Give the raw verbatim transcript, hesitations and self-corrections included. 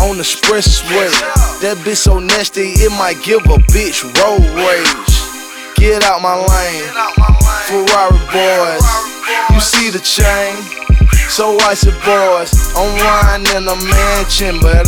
on the expressway. That bitch so nasty, it might give a bitch road rage. Get out my lane, Ferrari boys. You see the chain, so icy boys. I'm riding in a mansion, but